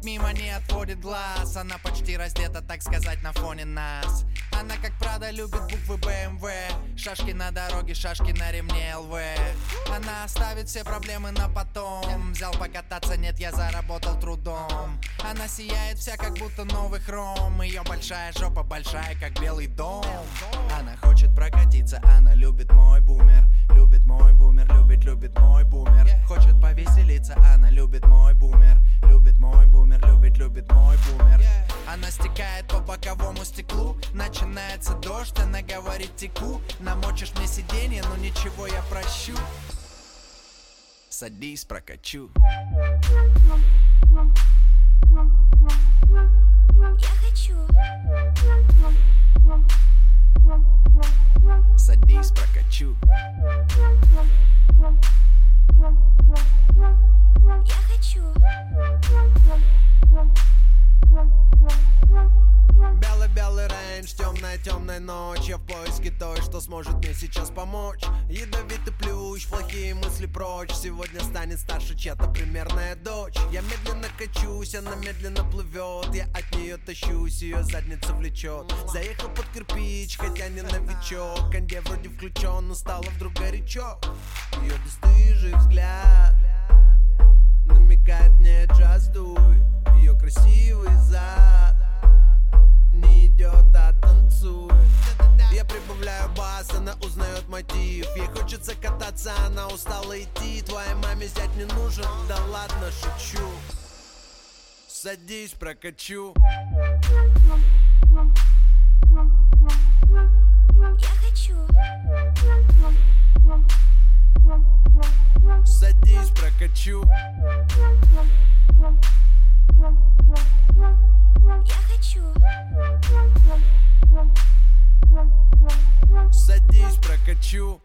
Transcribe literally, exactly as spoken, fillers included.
мимо, не отводит глаз. Она почти раздета, так сказать, на фоне нас. Она как Прада любит буквы бэ эм вэ. Шашки на дороге, шашки на ремне эл вэ. Она оставит все проблемы на потом. Взял покататься, нет, я заработал трудом. Она сияет вся, как будто новый хром. Ее большая жопа большая, как Белый дом. Она хочет прокатиться, она любит мой бумер. Любит мой бумер, любит, любит мой бумер. Хочет повеселиться, она любит мой бумер. Любит мой бумер, любит, любит мой бумер. Она стекает по боковому стеклу. Начинается дождь, она говорит теку. Намочишь мне сиденье, но ничего, я прощу. Садись, прокачу. Я хочу. Садись, прокачу. Я хочу. Белый-белый рейндж, темная-темная ночь. Я в поиске той, что сможет мне сейчас помочь. Ядовитый плющ, плохие мысли прочь. Сегодня станет старше чья-то примерная дочь. Я медленно качусь, она медленно плывет. Я от нее тащусь, ее задница влечет. Заехал под кирпич, хотя не новичок. Кондей вроде включен, но стало вдруг горячо. Ее бесстыжий взгляд намекает мне, джаз дует. Ее красивый зад не идет, а танцует. Я прибавляю бас, она узнает мотив. Ей хочется кататься, она устала идти. Твоей маме зять не нужен, да ладно, шучу. Садись, прокачу. Я хочу. Садись, прокачу. Я хочу. Садись, прокачу.